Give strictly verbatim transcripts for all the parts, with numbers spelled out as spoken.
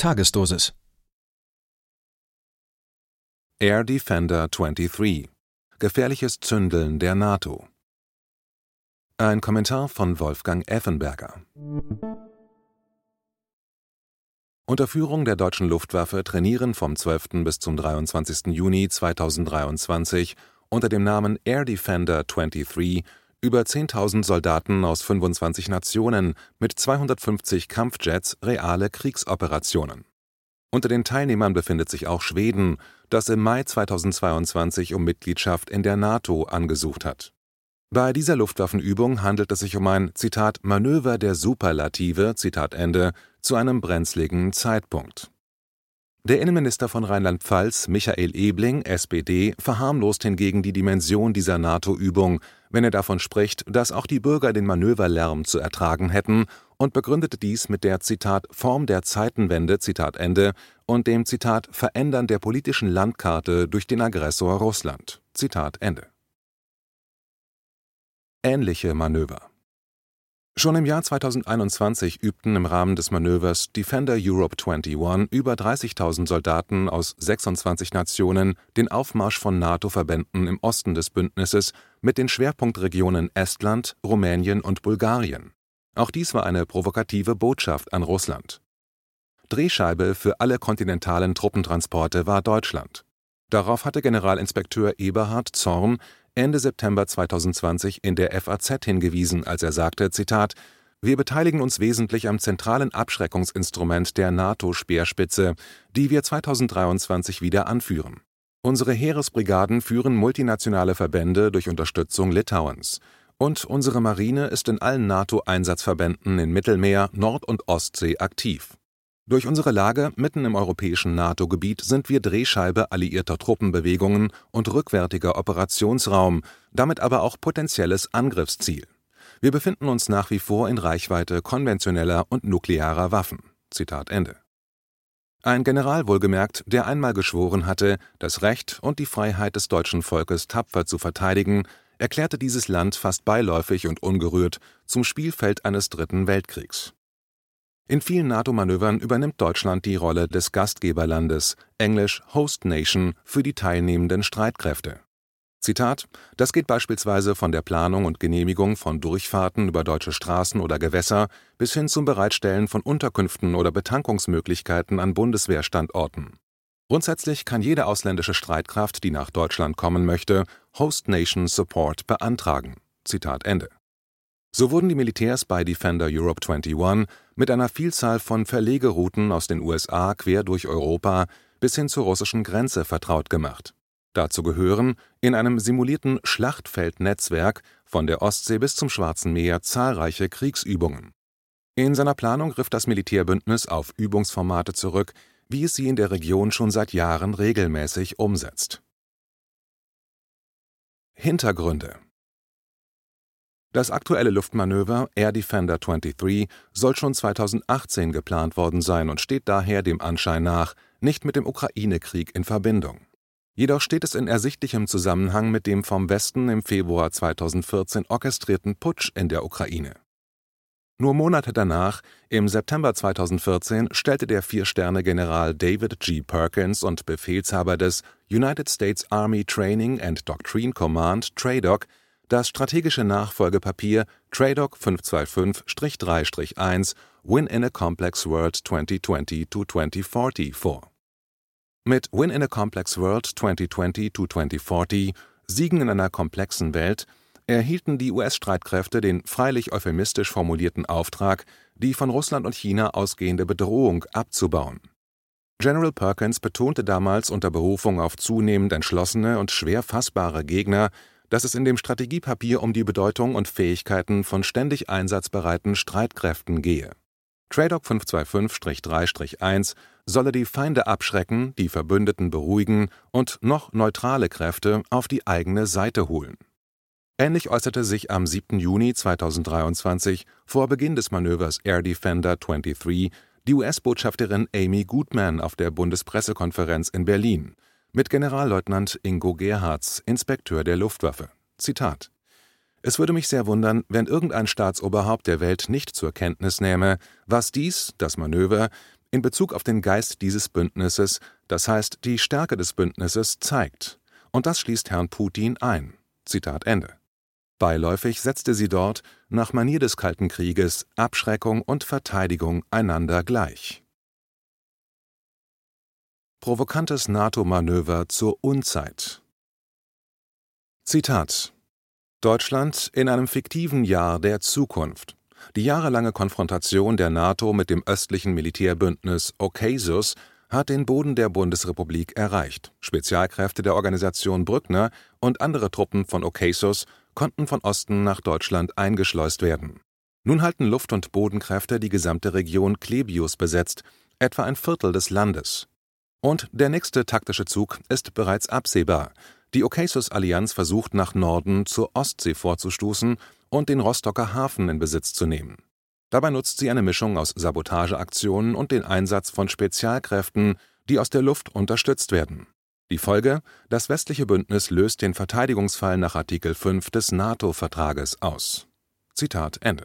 Tagesdosis. Air Defender dreiundzwanzig – Gefährliches Zündeln der NATO. Ein Kommentar von Wolfgang Effenberger. Unter Führung der deutschen Luftwaffe trainieren vom zwölften bis zum dreiundzwanzigsten Juni zweitausenddreiundzwanzig unter dem Namen Air Defender dreiundzwanzig über zehntausend Soldaten aus fünfundzwanzig Nationen mit zweihundertfünfzig Kampfjets reale Kriegsoperationen. Unter den Teilnehmern befindet sich auch Schweden, das im Mai zweitausendzweiundzwanzig um Mitgliedschaft in der NATO angesucht hat. Bei dieser Luftwaffenübung handelt es sich um ein, Zitat, Manöver der Superlative, Zitat Ende, zu einem brenzligen Zeitpunkt. Der Innenminister von Rheinland-Pfalz, Michael Ebling, S P D, verharmlost hingegen die Dimension dieser NATO-Übung, wenn er davon spricht, dass auch die Bürger den Manöverlärm zu ertragen hätten, und begründete dies mit der, Zitat, Form der Zeitenwende, Zitat Ende, und dem, Zitat, Verändern der politischen Landkarte durch den Aggressor Russland, Zitat Ende. Ähnliche Manöver. Schon im Jahr zweitausendeinundzwanzig übten im Rahmen des Manövers Defender Europe einundzwanzig über dreißigtausend Soldaten aus sechsundzwanzig Nationen den Aufmarsch von NATO-Verbänden im Osten des Bündnisses mit den Schwerpunktregionen Estland, Rumänien und Bulgarien. Auch dies war eine provokative Botschaft an Russland. Drehscheibe für alle kontinentalen Truppentransporte war Deutschland. Darauf hatte Generalinspekteur Eberhard Zorn Ende September zweitausendzwanzig in der F A Z hingewiesen, als er sagte, Zitat, wir beteiligen uns wesentlich am zentralen Abschreckungsinstrument der NATO-Speerspitze, die wir zweitausenddreiundzwanzig wieder anführen. Unsere Heeresbrigaden führen multinationale Verbände durch Unterstützung Litauens. Und unsere Marine ist in allen NATO-Einsatzverbänden in Mittelmeer, Nord- und Ostsee aktiv. Durch unsere Lage mitten im europäischen NATO-Gebiet sind wir Drehscheibe alliierter Truppenbewegungen und rückwärtiger Operationsraum, damit aber auch potenzielles Angriffsziel. Wir befinden uns nach wie vor in Reichweite konventioneller und nuklearer Waffen. Zitat Ende. Ein General wohlgemerkt, der einmal geschworen hatte, das Recht und die Freiheit des deutschen Volkes tapfer zu verteidigen, erklärte dieses Land fast beiläufig und ungerührt zum Spielfeld eines Dritten Weltkriegs. In vielen NATO-Manövern übernimmt Deutschland die Rolle des Gastgeberlandes, englisch Host Nation, für die teilnehmenden Streitkräfte. Zitat, das geht beispielsweise von der Planung und Genehmigung von Durchfahrten über deutsche Straßen oder Gewässer bis hin zum Bereitstellen von Unterkünften oder Betankungsmöglichkeiten an Bundeswehrstandorten. Grundsätzlich kann jede ausländische Streitkraft, die nach Deutschland kommen möchte, Host Nation Support beantragen. Zitat Ende. So wurden die Militärs bei Defender Europe einundzwanzig mit einer Vielzahl von Verlegerouten aus den U S A quer durch Europa bis hin zur russischen Grenze vertraut gemacht. Dazu gehören in einem simulierten Schlachtfeldnetzwerk von der Ostsee bis zum Schwarzen Meer zahlreiche Kriegsübungen. In seiner Planung griff das Militärbündnis auf Übungsformate zurück, wie es sie in der Region schon seit Jahren regelmäßig umsetzt. Hintergründe. Das aktuelle Luftmanöver Air Defender dreiundzwanzig soll schon zweitausendachtzehn geplant worden sein und steht daher dem Anschein nach nicht mit dem Ukraine-Krieg in Verbindung. Jedoch steht es in ersichtlichem Zusammenhang mit dem vom Westen im Februar zweitausendvierzehn orchestrierten Putsch in der Ukraine. Nur Monate danach, im September zweitausendvierzehn, stellte der Vier-Sterne-General David G. Perkins und Befehlshaber des United States Army Training and Doctrine Command (TRADOC) das strategische Nachfolgepapier TRADOC fünfhundertfünfundzwanzig drei eins Win in a Complex World zwanzig zwanzig to zwanzig vierzig vor. Mit Win in a Complex World zwanzig zwanzig to zwanzig vierzig, Siegen in einer komplexen Welt, erhielten die U S-Streitkräfte den freilich euphemistisch formulierten Auftrag, die von Russland und China ausgehende Bedrohung abzubauen. General Perkins betonte damals unter Berufung auf zunehmend entschlossene und schwer fassbare Gegner, dass es in dem Strategiepapier um die Bedeutung und Fähigkeiten von ständig einsatzbereiten Streitkräften gehe. TRADOC fünfhundertfünfundzwanzig drei eins solle die Feinde abschrecken, die Verbündeten beruhigen und noch neutrale Kräfte auf die eigene Seite holen. Ähnlich äußerte sich am siebten Juni zweitausenddreiundzwanzig vor Beginn des Manövers Air Defender dreiundzwanzig die U S-Botschafterin Amy Goodman auf der Bundespressekonferenz in Berlin mit Generalleutnant Ingo Gerhards, Inspekteur der Luftwaffe. Zitat: Es würde mich sehr wundern, wenn irgendein Staatsoberhaupt der Welt nicht zur Kenntnis nähme, was dies, das Manöver, in Bezug auf den Geist dieses Bündnisses, das heißt die Stärke des Bündnisses, zeigt. Und das schließt Herrn Putin ein. Zitat Ende. Beiläufig setzte sie dort, nach Manier des Kalten Krieges, Abschreckung und Verteidigung einander gleich. Provokantes NATO-Manöver zur Unzeit. Zitat: Deutschland in einem fiktiven Jahr der Zukunft. Die jahrelange Konfrontation der NATO mit dem östlichen Militärbündnis AUKUS hat den Boden der Bundesrepublik erreicht. Spezialkräfte der Organisation Brückner und andere Truppen von AUKUS konnten von Osten nach Deutschland eingeschleust werden. Nun halten Luft- und Bodenkräfte die gesamte Region Klebius besetzt, etwa ein Viertel des Landes. Und der nächste taktische Zug ist bereits absehbar. Die AUKUS-Allianz versucht nach Norden zur Ostsee vorzustoßen und den Rostocker Hafen in Besitz zu nehmen. Dabei nutzt sie eine Mischung aus Sabotageaktionen und den Einsatz von Spezialkräften, die aus der Luft unterstützt werden. Die Folge: Das westliche Bündnis löst den Verteidigungsfall nach Artikel fünf des NATO-Vertrages aus. Zitat Ende.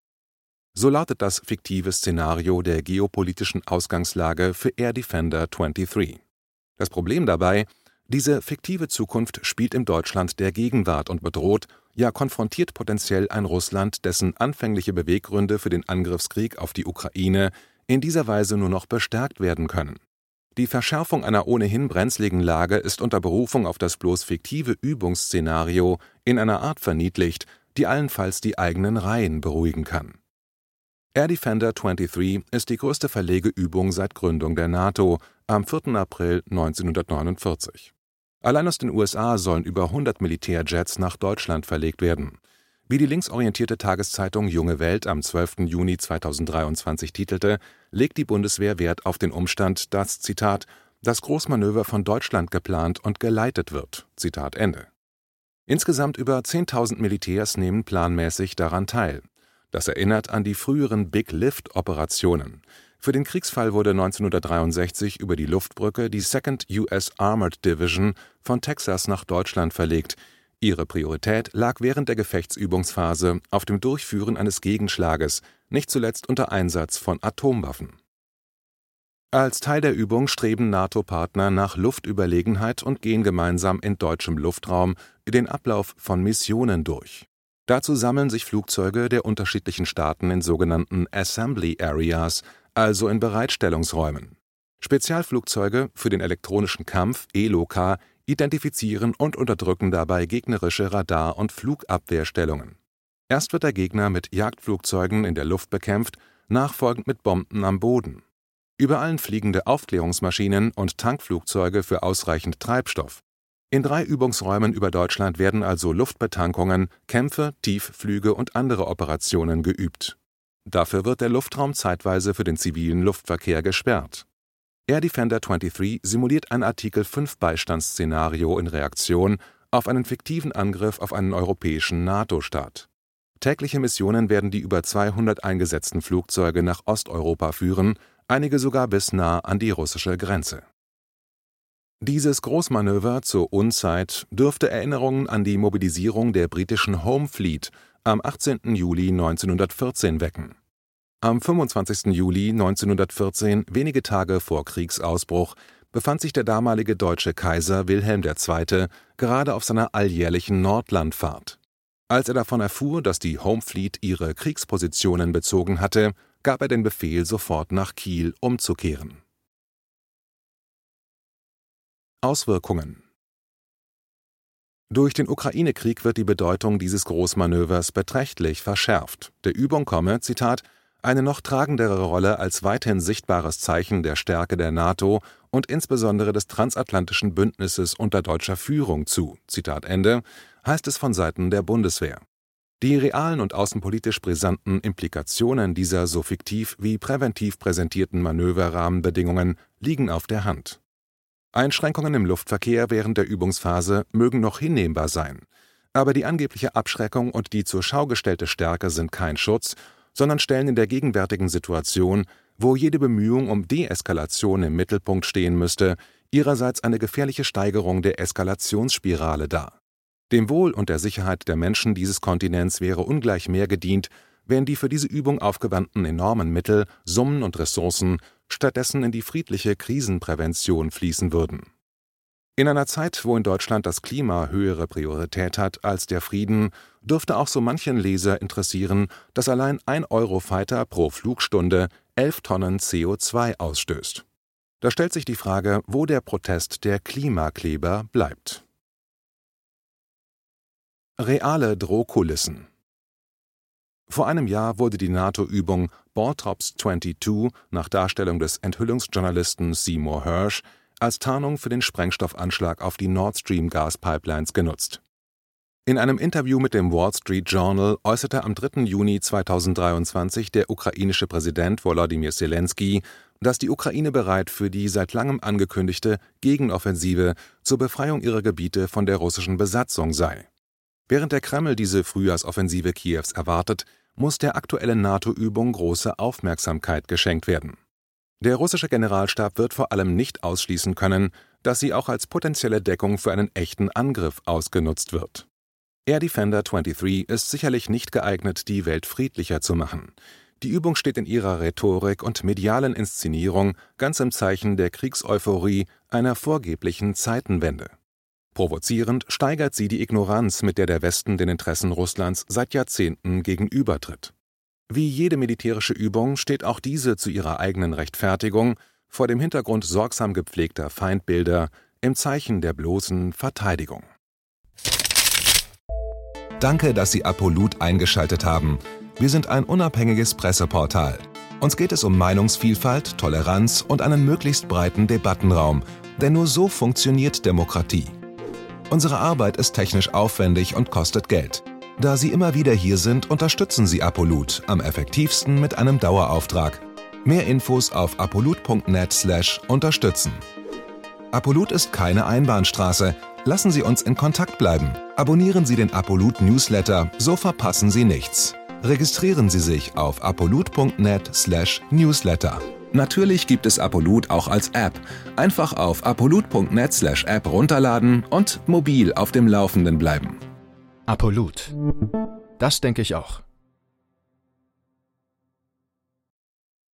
So lautet das fiktive Szenario der geopolitischen Ausgangslage für Air Defender dreiundzwanzig. Das Problem dabei: Diese fiktive Zukunft spielt im Deutschland der Gegenwart und bedroht, ja konfrontiert potenziell ein Russland, dessen anfängliche Beweggründe für den Angriffskrieg auf die Ukraine in dieser Weise nur noch bestärkt werden können. Die Verschärfung einer ohnehin brenzligen Lage ist unter Berufung auf das bloß fiktive Übungsszenario in einer Art verniedlicht, die allenfalls die eigenen Reihen beruhigen kann. Air Defender dreiundzwanzig ist die größte Verlegeübung seit Gründung der NATO am vierten April neunzehnhundertneunundvierzig. Allein aus den U S A sollen über hundert Militärjets nach Deutschland verlegt werden. Wie die linksorientierte Tageszeitung Junge Welt am zwölften Juni zweitausenddreiundzwanzig titelte, legt die Bundeswehr Wert auf den Umstand, dass, Zitat, das Großmanöver von Deutschland geplant und geleitet wird. Zitat Ende. Insgesamt über zehntausend Militärs nehmen planmäßig daran teil. Das erinnert an die früheren Big Lift-Operationen. Für den Kriegsfall wurde neunzehnhundertdreiundsechzig über die Luftbrücke die Second U S Armored Division von Texas nach Deutschland verlegt. Ihre Priorität lag während der Gefechtsübungsphase auf dem Durchführen eines Gegenschlages, nicht zuletzt unter Einsatz von Atomwaffen. Als Teil der Übung streben NATO-Partner nach Luftüberlegenheit und gehen gemeinsam in deutschem Luftraum den Ablauf von Missionen durch. Dazu sammeln sich Flugzeuge der unterschiedlichen Staaten in sogenannten Assembly Areas, also in Bereitstellungsräumen. Spezialflugzeuge für den elektronischen Kampf (E L O K) identifizieren und unterdrücken dabei gegnerische Radar- und Flugabwehrstellungen. Erst wird der Gegner mit Jagdflugzeugen in der Luft bekämpft, nachfolgend mit Bomben am Boden. Über allen fliegende Aufklärungsmaschinen und Tankflugzeuge für ausreichend Treibstoff. In drei Übungsräumen über Deutschland werden also Luftbetankungen, Kämpfe, Tiefflüge und andere Operationen geübt. Dafür wird der Luftraum zeitweise für den zivilen Luftverkehr gesperrt. Air Defender dreiundzwanzig simuliert ein Artikel fünf Beistandsszenario in Reaktion auf einen fiktiven Angriff auf einen europäischen NATO-Staat. Tägliche Missionen werden die über zweihundert eingesetzten Flugzeuge nach Osteuropa führen, einige sogar bis nah an die russische Grenze. Dieses Großmanöver zur Unzeit dürfte Erinnerungen an die Mobilisierung der britischen Home Fleet am achtzehnten Juli neunzehnhundertvierzehn wecken. Am fünfundzwanzigsten Juli neunzehnhundertvierzehn, wenige Tage vor Kriegsausbruch, befand sich der damalige deutsche Kaiser Wilhelm der Zweite gerade auf seiner alljährlichen Nordlandfahrt. Als er davon erfuhr, dass die Home Fleet ihre Kriegspositionen bezogen hatte, gab er den Befehl, sofort nach Kiel umzukehren. Auswirkungen. Durch den Ukraine-Krieg wird die Bedeutung dieses Großmanövers beträchtlich verschärft. Der Übung komme, Zitat, eine noch tragendere Rolle als weithin sichtbares Zeichen der Stärke der NATO und insbesondere des transatlantischen Bündnisses unter deutscher Führung zu, Zitat Ende, heißt es von Seiten der Bundeswehr. Die realen und außenpolitisch brisanten Implikationen dieser so fiktiv wie präventiv präsentierten Manöverrahmenbedingungen liegen auf der Hand. Einschränkungen im Luftverkehr während der Übungsphase mögen noch hinnehmbar sein, aber die angebliche Abschreckung und die zur Schau gestellte Stärke sind kein Schutz, sondern stellen in der gegenwärtigen Situation, wo jede Bemühung um Deeskalation im Mittelpunkt stehen müsste, ihrerseits eine gefährliche Steigerung der Eskalationsspirale dar. Dem Wohl und der Sicherheit der Menschen dieses Kontinents wäre ungleich mehr gedient, wenn die für diese Übung aufgewandten enormen Mittel, Summen und Ressourcen stattdessen in die friedliche Krisenprävention fließen würden. In einer Zeit, wo in Deutschland das Klima höhere Priorität hat als der Frieden, dürfte auch so manchen Leser interessieren, dass allein ein Eurofighter pro Flugstunde elf Tonnen C O zwei ausstößt. Da stellt sich die Frage, wo der Protest der Klimakleber bleibt. Reale Drohkulissen. Vor einem Jahr wurde die NATO-Übung Baltops zweiundzwanzig nach Darstellung des Enthüllungsjournalisten Seymour Hersh als Tarnung für den Sprengstoffanschlag auf die Nord Stream-Gaspipelines genutzt. In einem Interview mit dem Wall Street Journal äußerte am dritten Juni zweitausenddreiundzwanzig der ukrainische Präsident Volodymyr Zelensky, dass die Ukraine bereit für die seit langem angekündigte Gegenoffensive zur Befreiung ihrer Gebiete von der russischen Besatzung sei. Während der Kreml diese Frühjahrsoffensive Kiews erwartet, muss der aktuellen NATO-Übung große Aufmerksamkeit geschenkt werden. Der russische Generalstab wird vor allem nicht ausschließen können, dass sie auch als potenzielle Deckung für einen echten Angriff ausgenutzt wird. Air Defender dreiundzwanzig ist sicherlich nicht geeignet, die Welt friedlicher zu machen. Die Übung steht in ihrer Rhetorik und medialen Inszenierung ganz im Zeichen der Kriegseuphorie einer vorgeblichen Zeitenwende. Provozierend steigert sie die Ignoranz, mit der der Westen den Interessen Russlands seit Jahrzehnten gegenübertritt. Wie jede militärische Übung steht auch diese zu ihrer eigenen Rechtfertigung vor dem Hintergrund sorgsam gepflegter Feindbilder im Zeichen der bloßen Verteidigung. Danke, dass Sie Apolut eingeschaltet haben. Wir sind ein unabhängiges Presseportal. Uns geht es um Meinungsvielfalt, Toleranz und einen möglichst breiten Debattenraum, denn nur so funktioniert Demokratie. Unsere Arbeit ist technisch aufwendig und kostet Geld. Da Sie immer wieder hier sind, unterstützen Sie Apolut am effektivsten mit einem Dauerauftrag. Mehr Infos auf apolut punkt net slash unterstützen. Apolut ist keine Einbahnstraße. Lassen Sie uns in Kontakt bleiben. Abonnieren Sie den Apolut Newsletter, so verpassen Sie nichts. Registrieren Sie sich auf apolut punkt net slash newsletter. Natürlich gibt es Apolut auch als App. Einfach auf apolut punkt net slash app runterladen und mobil auf dem Laufenden bleiben. Apolut. Das denke ich auch.